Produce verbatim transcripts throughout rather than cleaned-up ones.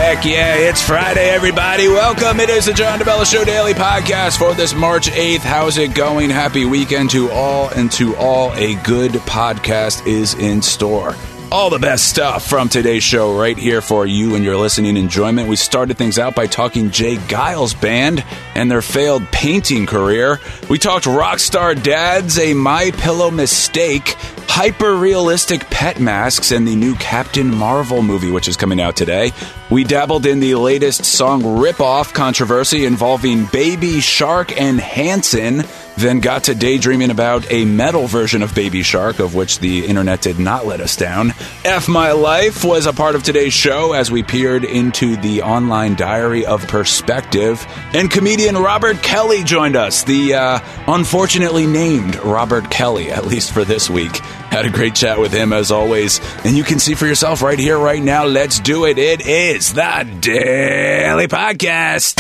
Heck yeah, it's Friday, everybody. Welcome. It is the John DeBella Show Daily Podcast for this March eighth. How's it going? Happy weekend to all, and to all, a good podcast is in store. All the best stuff from today's show right here for you and your listening enjoyment. We started things out by talking Jay Giles Band and their failed painting career. We talked Rockstar Dads, a My Pillow mistake, hyper-realistic pet masks, and the new Captain Marvel movie, which is coming out today. We dabbled in the latest song rip-off controversy involving Baby Shark and Hanson, then got to daydreaming about a metal version of Baby Shark, of which the internet did not let us down. F My Life was a part of today's show as we peered into the online diary of perspective. And comedian Robert Kelly joined us, the uh, unfortunately named Robert Kelly, at least for this week. Had a great chat with him, as always. And you can see for yourself right here, right now. Let's do it. It is the Daily Podcast.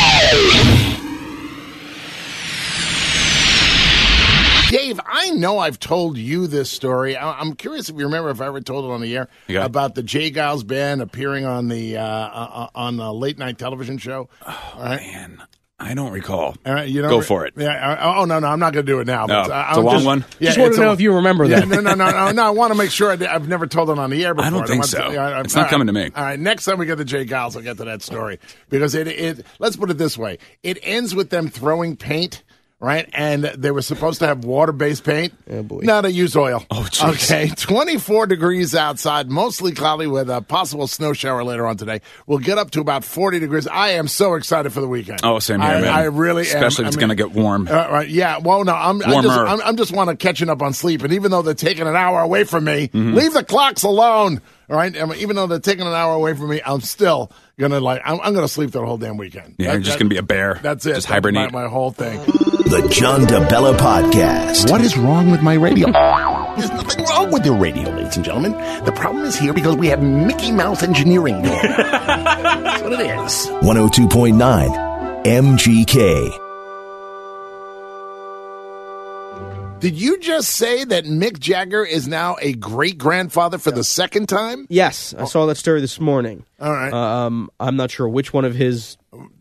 Dave, I know I've told you this story. I'm curious if you remember if I ever told it on the air yeah. about the Jay Giles Band appearing on the uh, uh, on a late night television show. Oh, All right. man. I don't recall. All right, you know, Go for it. Yeah. Oh, no, no, I'm not going to do it now. No, but, uh, it's a long just, one? Yeah, just want to know a, if you remember yeah, that. No, no, no, no, no. I want to make sure. I, I've never told it on the air before. I don't think I so. To, yeah, it's not right, coming to me. All right, next time we get to Jay Giles, I'll get to that story. Because it, it, let's put it this way. It ends with them throwing paint. Right, and they were supposed to have water-based paint. Oh, boy. No, they used oil. Oh, jeez. Okay, twenty-four degrees outside, mostly cloudy with a possible snow shower later on today. We'll get up to about forty degrees. I am so excited for the weekend. Oh, same here, I, man. I really Especially am. Especially if it's going to get warm. Uh, right, yeah, well, no, I'm, I just, I'm, I'm just want to catching up on sleep. And even though they're taking an hour away from me, mm-hmm. leave the clocks alone. All right, I mean, even though they're taking an hour away from me, I'm still gonna like. I'm, I'm gonna sleep the whole damn weekend. Yeah, that, you're just that, gonna be a bear. That's it. Just hibernate. That's my, my whole thing. The John DeBella Podcast. What is wrong with my radio? There's nothing wrong with your radio, ladies and gentlemen. The problem is here because we have Mickey Mouse engineering going on. That's what it is. one oh two point nine M G K. Did you just say that Mick Jagger is now a great-grandfather for the second time? Yes, I saw that story this morning. All right. Um, I'm not sure which one of his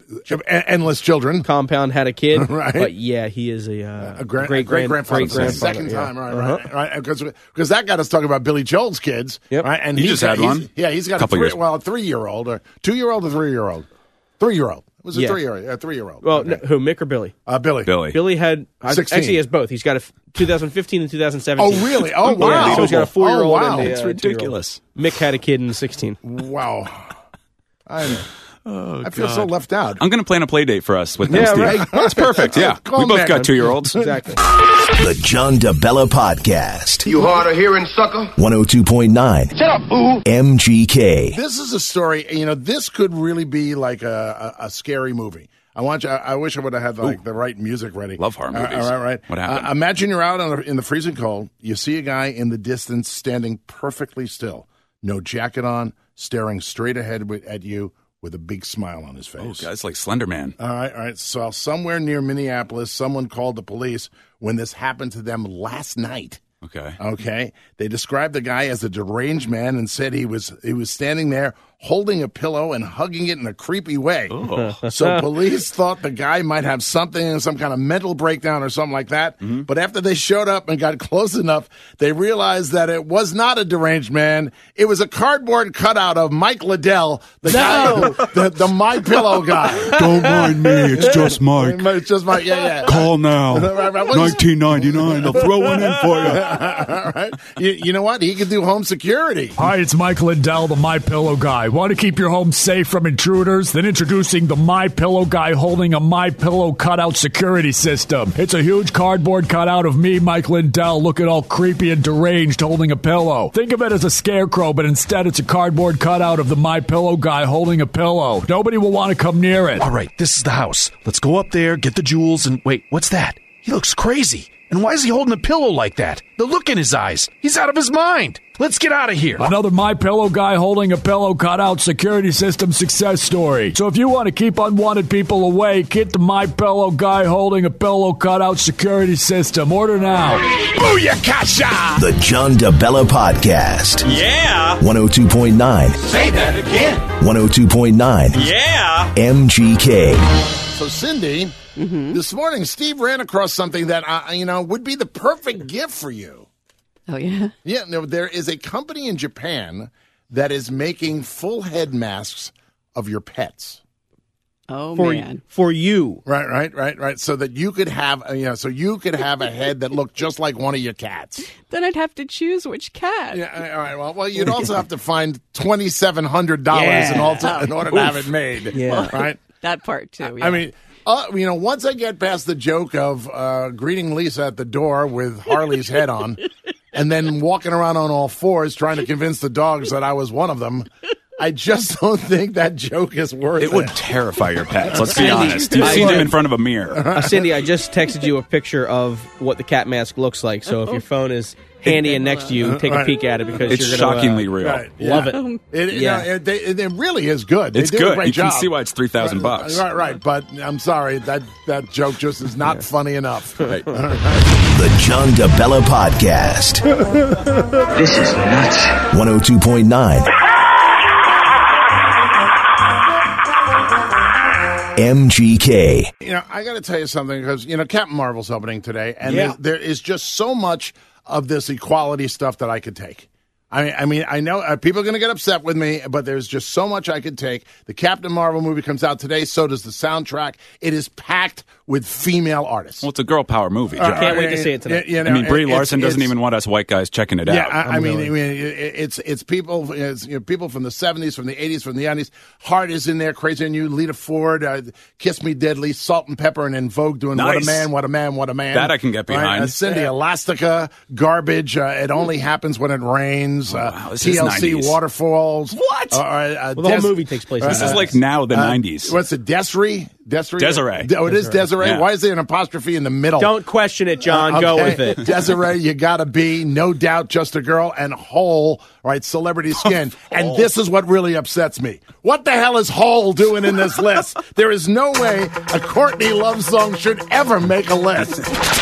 endless children compound had a kid, right? But yeah, he is a, uh, a, gra- great, a great grandfather. grandfather. Second yeah. time, right? Uh-huh. Right? Right? Because because that got us talking about Billy Joel's kids, yep. right? And he just had he's, one. Yeah, he's got a, couple three, years. well, a three-year-old, or two-year-old, or three-year-old, three-year-old. It was a yeah. three-year-old, a three-year-old. Well, okay. no, who, Mick or Billy? Uh, Billy. Billy. Billy had sixteen. Actually, he has both. He's got a twenty fifteen and twenty seventeen. Oh, really? Oh, wow. Yeah, so he's got a four-year-old. Oh, wow. and a, It's uh, ridiculous. Mick had a kid in sixteen. Wow. I'm, Oh, I feel God. so left out. I'm going to plan a play date for us with them, Yeah, Steve. right. That's perfect, yeah. Call we both Mick. got two-year-olds. Exactly. The John DeBella Podcast. You hard of hearing, sucker? one oh two point nine Shut up, fool. M G K. This is a story, you know, this could really be like a, a, a scary movie. I want you. I, I wish I would have had like Ooh. the right music ready. Love horror movies. Uh, all right, right. What happened? Uh, imagine you're out on the, in the freezing cold. You see a guy in the distance standing perfectly still, no jacket on, staring straight ahead with, at you with a big smile on his face. Oh, guys like Slender Man. All right, all right. So somewhere near Minneapolis, someone called the police when this happened to them last night. Okay. Okay. They described the guy as a deranged man and said he was he was standing there holding a pillow and hugging it in a creepy way. Oh. So police thought the guy might have something, some kind of mental breakdown or something like that. Mm-hmm. But after they showed up and got close enough, they realized that it was not a deranged man. It was a cardboard cutout of Mike Liddell, the no. guy, the, the My Pillow guy. Don't mind me. It's just Mike. It's just Mike. Yeah, yeah. Call now. Right, right. nineteen ninety-nine. They'll throw one in for you. All right. You, you know what? He could do home security. Hi, it's Mike Liddell, the My Pillow guy. Want to keep your home safe from intruders? Then introducing the My Pillow guy holding a My Pillow cutout security system. It's a huge cardboard cutout of me, Mike Liddell, looking all creepy and deranged holding a pillow. Think of it as a scarecrow, but instead it's a cardboard cutout of the My Pillow guy holding a pillow. Nobody will want to come near it. All right, this is the house. Let's go up there, get the jewels, and wait, what's that? He looks crazy. And why is he holding a pillow like that? The look in his eyes. He's out of his mind. Let's get out of here. Another MyPillow guy holding a pillow cutout security system success story. So if you want to keep unwanted people away, get the MyPillow guy holding a pillow cutout security system. Order now. Booyakasha! The John DeBella Podcast. Yeah. one oh two point nine. Say that again. one oh two point nine. Yeah. M G K. So, Cindy, mm-hmm. this morning, Steve ran across something that, uh, you know, would be the perfect gift for you. Oh, yeah? Yeah, no, there is a company in Japan that is making full head masks of your pets. Oh, for, man. For you. Right, right, right, right. So that you could have, uh, you know, so you could have a head that looked just like one of your cats. Then I'd have to choose which cat. Yeah, all right. Well, well, you'd also have to find twenty-seven hundred dollars Yeah. in, also, in order to have it made. Yeah. Right? That part, too. Yeah. I mean, uh, you know, once I get past the joke of uh, greeting Lisa at the door with Harley's head on, and then walking around on all fours trying to convince the dogs that I was one of them, I just don't think that joke is worth it. It would terrify your pets. Let's be Cindy, honest. You've I- seen them in front of a mirror. Uh, Cindy, I just texted you a picture of what the cat mask looks like. So if your phone is handy and next to you, take a Right. peek at it because It's you're gonna, shockingly uh, real. Right, Love yeah. it. It, you Yeah. know, it, they, it really is good. It's they do good. A great You can job. see why it's three thousand bucks. Right, right. But I'm sorry, that that joke just is not funny enough. Right. The John DeBella Podcast. This is nuts. one oh two point nine. M G K. You know, I got to tell you something because, you know, Captain Marvel's opening today, and Yeah. there, there is just so much of this equality stuff that I could take. I mean, I mean, I know uh, people are going to get upset with me, but there's just so much I could take. The Captain Marvel movie comes out today, so does the soundtrack. It is packed with female artists. Well, it's a girl power movie, John. Can't wait to see it tonight. You- you I know, mean, Brie it's- Larson doesn't it's- even want us white guys checking it Yeah, out. I, I mean, I mean, it- it's it's people, it's, you know, people from the seventies, from the eighties, from the nineties. Heart is in there, Crazy on You, Lita Ford, uh, Kiss Me Deadly, Salt and Pepper, and then Vogue doing What a Nice. Man, What a Man, What a Man. That I can get behind. Uh, Cindy Elastica, Garbage. Uh, it Only Happens When It Rains. Uh, wow, this is T L C nineties. Waterfalls. What? Uh, uh, Well, the whole Des- movie takes place. in uh, This the is nineties. like now the nineties. What's it? Desiree? Desiree? Desiree. De- oh, it is Desiree. Yeah. Why is there an apostrophe in the middle? Don't question it, John. Uh, Go okay. with it. Desiree, you gotta be, no doubt, just a girl, and Hole, right? Celebrity Skin. And this is what really upsets me. What the hell is Hole doing in this list? There is no way a Courtney Love song should ever make a list.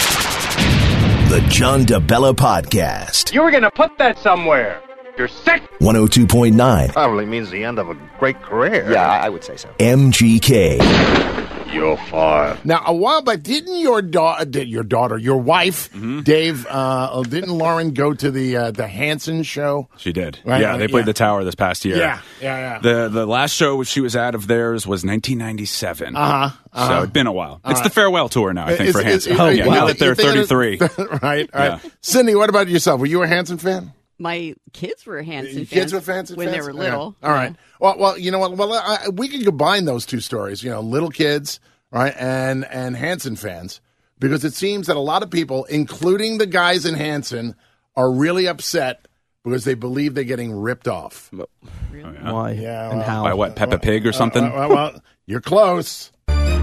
The John DeBella Podcast. You were gonna put that somewhere. You're sick. one oh two point nine. Probably means the end of a great career. Yeah, I would say so. M G K. You're fired. Now, a while back, didn't your daughter, your daughter, your wife, Mm-hmm. Dave, uh, didn't Lauren go to the uh, the Hanson show? She did. Right, yeah, right, they played yeah. the Tower this past year. Yeah, yeah, yeah. The the last show she was at of theirs was nineteen ninety-seven. Uh-huh, uh-huh. So it's been a while. It's the farewell tour now, I think, Is- for is- Hanson. is- yeah, you now think- that they're you think it- thirty-three. right, right. Yeah. Cindy, what about yourself? Were you a Hanson fan? My kids were Hanson Your fans. kids were Hanson when fans? they were Okay. little. All right. Well, well, you know what? Well, I, we can combine those two stories. You know, little kids, right, and and Hanson fans, because it seems that a lot of people, including the guys in Hanson, are really upset because they believe they're getting ripped off. Why Yeah, and well, how? By what, Peppa Pig or something? Uh, well, well, you're close. Well,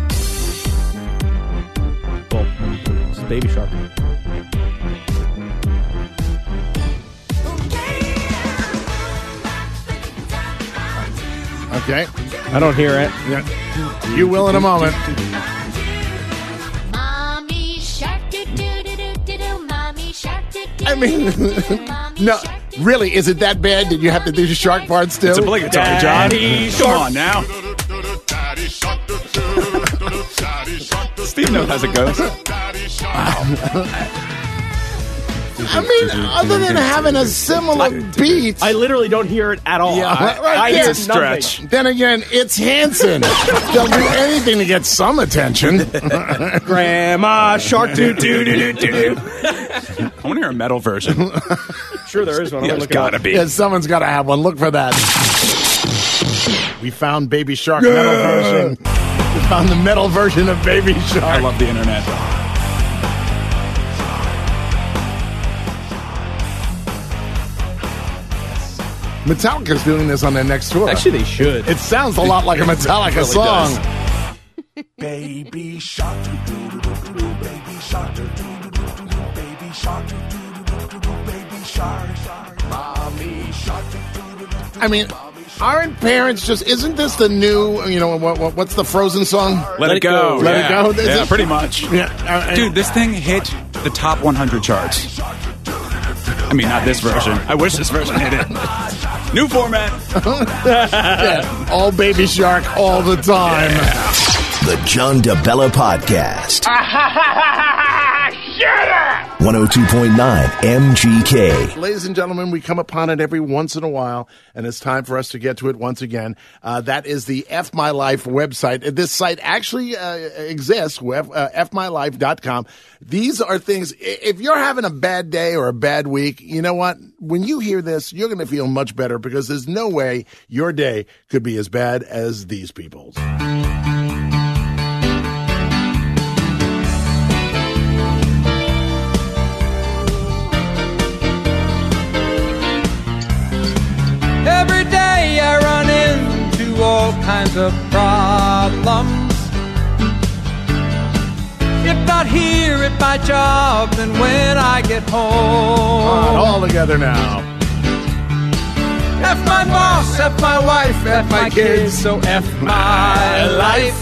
it's Baby Shark. Okay. I don't hear it. Yeah. You will in a moment. Mommy shark do do do do do do. Mommy shark do do. I mean, no, really, is it that bad? Did you have to do the shark parts too? It's obligatory, John. Daddy Come Shark. on now. Steve knows how it goes. I mean, other than having a similar beat. I literally don't hear it at all. Yeah, I, right, right I there. hear It's a stretch. nothing. Then again, it's Hanson. They'll do anything to get some attention. Grandma Shark do do do do do. I want to hear a metal version. Sure, there is one. I'm Yeah, gonna there's look it got to up. be. Yeah, someone's got to have one. Look for that. We found Baby Shark metal version. We found the metal version of Baby Shark. I love the internet. Metallica's doing this on their next tour. Actually, they should. It sounds a lot like a Metallica really song. does. Baby shark, doo-doo-doo-doo-doo, baby shark, doo-doo-doo-doo-doo, baby shark, doo-doo-doo-doo-doo, baby shark, shark, mommy shark, doo-doo-doo-doo. I mean, aren't parents just, isn't this the new, you know, what, what, what's the Frozen song? Let, Let it go. Let yeah. it go. Is Yeah, it? pretty much. Yeah. Uh, Dude, this thing hit the top one hundred charts. I mean, not this version. I wish this version hit it. New format. Yeah. All Baby Shark all the time. Yeah. The John DeBella Podcast. one oh two point nine M G K. Ladies and gentlemen, we come upon it every once in a while, and it's time for us to get to it once again. Uh, that is the F My Life website. This site actually uh, exists, F, uh, f my life dot com. These are things, if you're having a bad day or a bad week, you know what? When you hear this, you're going to feel much better because there's no way your day could be as bad as these people's. Every day I run into all kinds of problems. If not here at my job, then when I get home. On, all together now. F my boss, F my wife, F my kids, so F my life.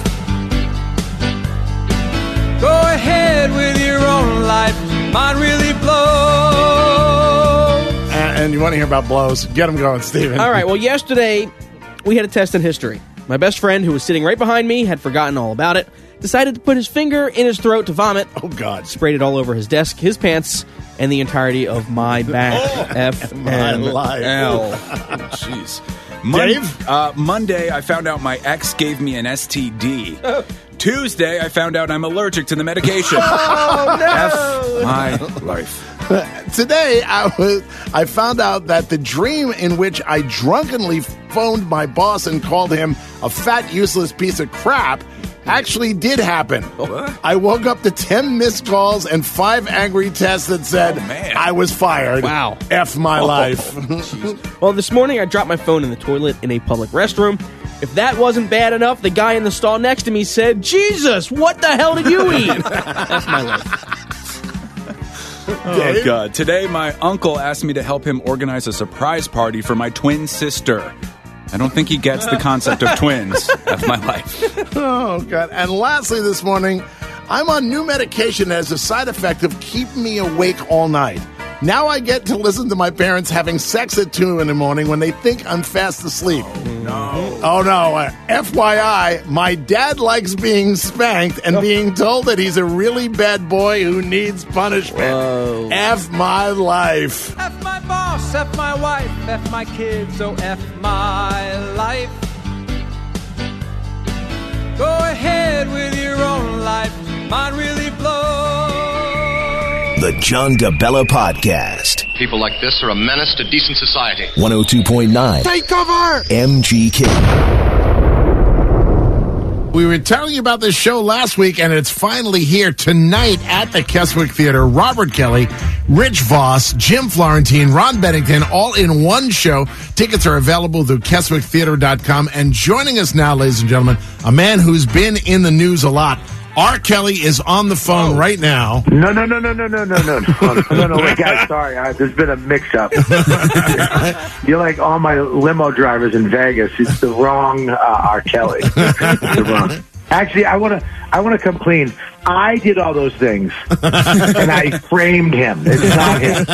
Go ahead with your own life, mine really blows. And you want to hear about blows? Get them going, Steven. All right. Well, yesterday we had a test in history. My best friend, who was sitting right behind me, had forgotten all about it, decided to put his finger in his throat to vomit. Oh, God. Sprayed it all over his desk, his pants, and the entirety of my back. Oh, F my life. L. Jeez. Mon- Dave? Uh, Monday, I found out my ex gave me an S T D. Tuesday, I found out I'm allergic to the medication. Oh, no. F my life. Today, I was I found out that the dream in which I drunkenly phoned my boss and called him a fat, useless piece of crap actually did happen. What? I woke up to ten missed calls and five angry texts that said oh, man. I was fired. Wow. F my oh, life. Well, this morning I dropped my phone in the toilet in a public restroom. If that wasn't bad enough, the guy in the stall next to me said, Jesus, what the hell did you eat? That's my life. Oh, Dave? God. Today, my uncle asked me to help him organize a surprise party for my twin sister. I don't think he gets the concept of twins. That's my life. Oh, God. And lastly this morning, I'm on new medication as a side effect of keeping me awake all night. Now I get to listen to my parents having sex at two in the morning when they think I'm fast asleep. Oh, no. Oh, no. Uh, F Y I, my dad likes being spanked and being told that he's a really bad boy who needs punishment. Whoa. F my life. F my boss, F my wife, F my kids, so F my life. Go ahead with your own life, mine really blows. The John DeBella Podcast. People like this are a menace to decent society. one oh two point nine Take cover! M G K. We were telling you about this show last week, and it's finally here tonight at the Keswick Theater. Robert Kelly, Rich Voss, Jim Florentine, Ron Bennington, all in one show. Tickets are available through keswick theater dot com. And joining us now, ladies and gentlemen, a man who's been in the news a lot. R. Kelly is on the phone oh. right now. No, no, no, no, no, no, no, no, no, no, no, wait, guys, sorry, I, there's been a mix-up. You're like all my limo drivers in Vegas. It's the wrong uh, R. Kelly. It's the wrong. Actually, I want to, I want to complain. I did all those things, and I framed him. It's not him.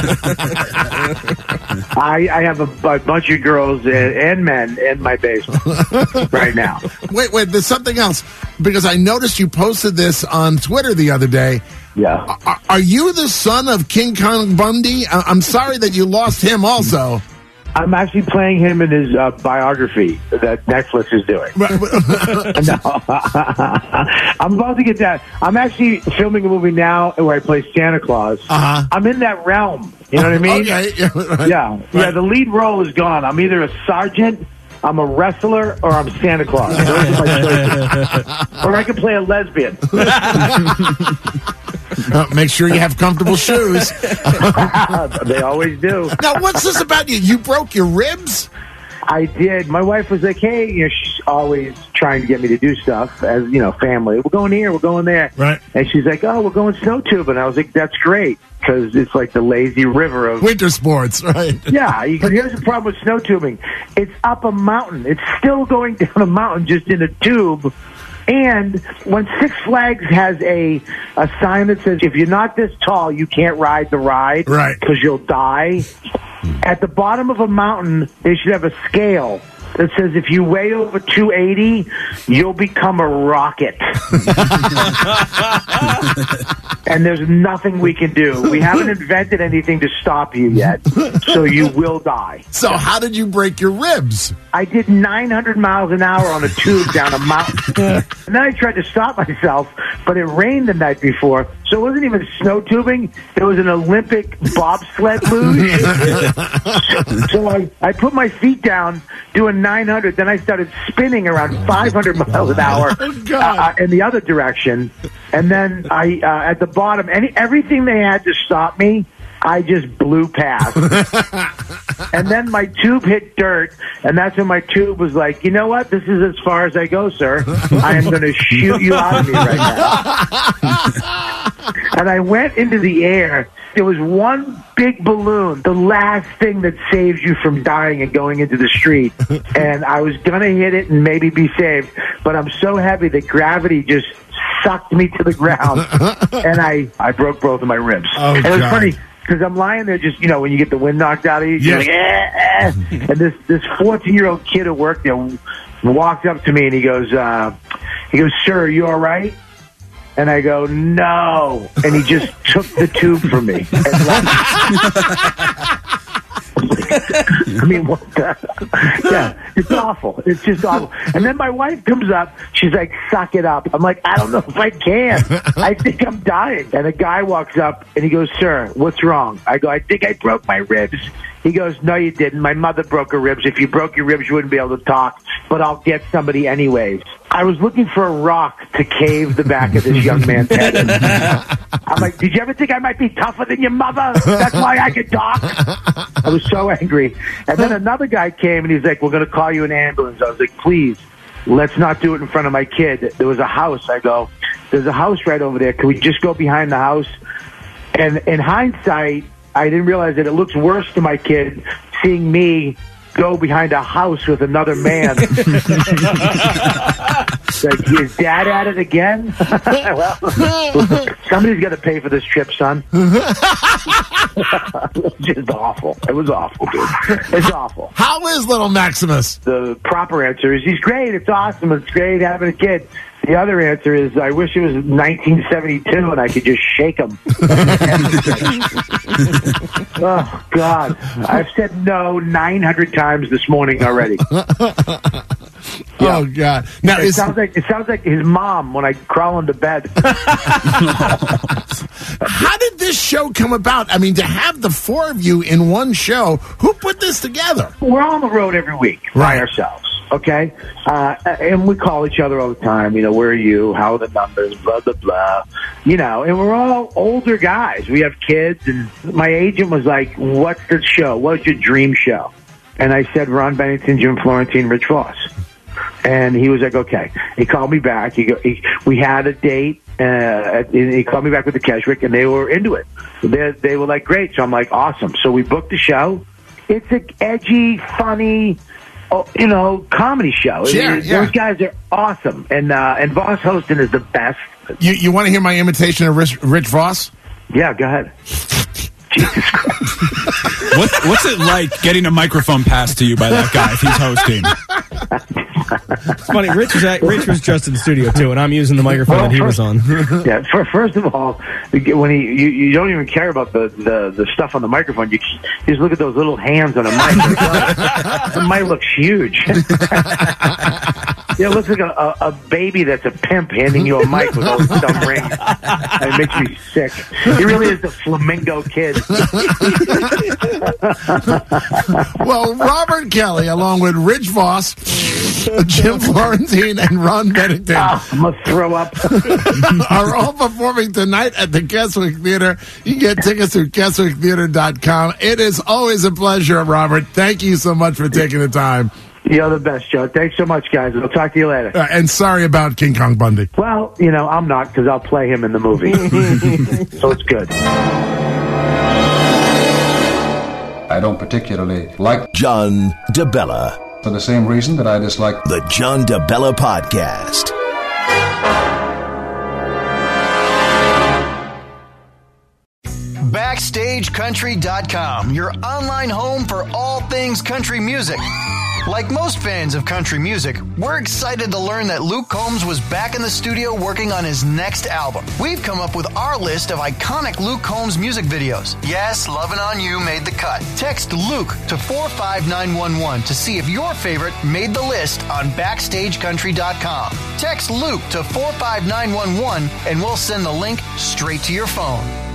I, I have a, a bunch of girls and, and men in my basement right now. Wait, wait, there's something else. Because I noticed you posted this on Twitter the other day. Yeah. Are, are you the son of King Kong Bundy? I, I'm sorry that you lost him also. I'm actually playing him in his uh, biography that Netflix is doing. No. I'm about to get that. I'm actually filming a movie now where I play Santa Claus. Uh-huh. I'm in that realm. You know what I mean? Okay. Yeah, right. Yeah. Right. Yeah, the lead role is gone. I'm either a sergeant, I'm a wrestler, or I'm Santa Claus. Those are my choices. Or I can play a lesbian. Uh, make sure you have comfortable shoes. They always do. Now, what's this about you? You broke your ribs? I did. My wife was like, hey, you know, she's always trying to get me to do stuff as, you know, family. We're going here, we're going there. Right. And she's like, oh, we're going snow tubing. I was like, that's great, because it's like the lazy river of winter sports, right? Yeah, you, here's the problem with snow tubing. It's up a mountain. It's still going down a mountain just in a tube. And when Six Flags has a a sign that says, if you're not this tall, you can't ride the ride, right? Because you'll die. At the bottom of a mountain, they should have a scale that says if you weigh over two eighty, you'll become a rocket. And there's nothing we can do. We haven't invented anything to stop you yet, so you will die. So how did you break your ribs? I did nine hundred miles an hour on a tube down a mountain. And then I tried to stop myself, but it rained the night before, so it wasn't even snow tubing. It was an Olympic bobsled luge. So I, I put my feet down doing nine hundred, then I started spinning around five hundred miles an hour uh, in the other direction. And then I, uh, at the bottom, any everything they had to stop me, I just blew past. And then my tube hit dirt, and that's when my tube was like, you know what? This is as far as I go, sir. I am going to shoot you out of me right now. And I went into the air. There was one big balloon, the last thing that saves you from dying and going into the street. And I was going to hit it and maybe be saved, but I'm so heavy that gravity just sucked me to the ground, and I, I broke both of my ribs. Oh, and it was God. funny, because I'm lying there just, you know, when you get the wind knocked out of you, you're Yes. like, eh, eh. And this this fourteen-year-old kid who worked there walked up to me, and he goes, uh, he goes, sir, are you all right? And I go, no. And he just took the tube from me and left. I mean, what the? Yeah, it's awful. It's just awful. And then my wife comes up. She's like, suck it up. I'm like, I don't know if I can. I think I'm dying. And a guy walks up, and he goes, sir, what's wrong? I go, I think I broke my ribs. He goes, no, you didn't. My mother broke her ribs. If you broke your ribs, you wouldn't be able to talk, but I'll get somebody anyways. I was looking for a rock to cave the back of this young man's head. I'm like, did you ever think I might be tougher than your mother? That's why I could talk. I was so angry. And then another guy came, and he's like, we're going to call you an ambulance. I was like, please, let's not do it in front of my kid. There was a house. I go, there's a house right over there. Can we just go behind the house? And in hindsight, I didn't realize that it looks worse to my kid seeing me go behind a house with another man. Like, is dad at it again? Well, somebody's got to pay for this trip, son. It's just awful. It was awful, dude. It's awful. How is little Maximus? The proper answer is he's great. It's awesome. It's great having a kid. The other answer is I wish it was nineteen seventy-two and I could just shake him. Oh, God. I've said no nine hundred times this morning already. Yeah. Oh, God. Now, it, is, sounds like, it sounds like his mom when I crawl into bed. How did this show come about? I mean, to have the four of you in one show, who put this together? We're on the road every week by ourselves. Okay, uh, and we call each other all the time. You know, where are you? How are the numbers? Blah blah blah. You know, and we're all older guys. We have kids, and my agent was like, "What's the show? What's your dream show?" And I said, "Ron Bennington, Jim Florentine, Rich Voss." And he was like, "Okay." He called me back. He, go, he we had a date. Uh, he called me back with the Keswick, and they were into it. They they were like, "Great!" So I'm like, "Awesome!" So we booked the show. It's an edgy, funny. Oh, you know, comedy show. Yeah, Those yeah. guys are awesome, and uh, and Voss hosting is the best. You you want to hear my imitation of Rich, Rich Voss? Yeah, go ahead. Jesus Christ. What, what's it like getting a microphone passed to you by that guy if he's hosting? It's funny. Rich was, at, Rich was just in the studio too, and I'm using the microphone Well, that he first- was on. Yeah, for, first of all, when he you, you don't even care about the, the, the stuff on the microphone. You, you just look at those little hands on a mic. The mic looks huge. Yeah, it looks like a, a, a baby that's a pimp handing you a mic with all those dumb rings. It makes me sick. He really is the flamingo kid. Well, Robert Kelly, along with Rich Voss, Jim Florentine, and Ron Bennington, Oh, I'm going to throw up. are all performing tonight at the Keswick Theater. You can get tickets through keswick theater dot com. It is always a pleasure, Robert. Thank you so much for taking the time. You're the best, Joe. Thanks so much, guys. I'll talk to you later. Uh, and sorry about King Kong Bundy. Well, you know, I'm not because I'll play him in the movie. So it's good. I don't particularly like John DeBella. For the same reason that I dislike the John DeBella Podcast. Backstage Country dot com, your online home for all things country music. Like most fans of country music, we're excited to learn that Luke Combs was back in the studio working on his next album. We've come up with our list of iconic Luke Combs music videos. Yes, Lovin' On You made the cut. Text Luke to four five nine one one to see if your favorite made the list on Backstage Country dot com. Text Luke to four five nine one one and we'll send the link straight to your phone.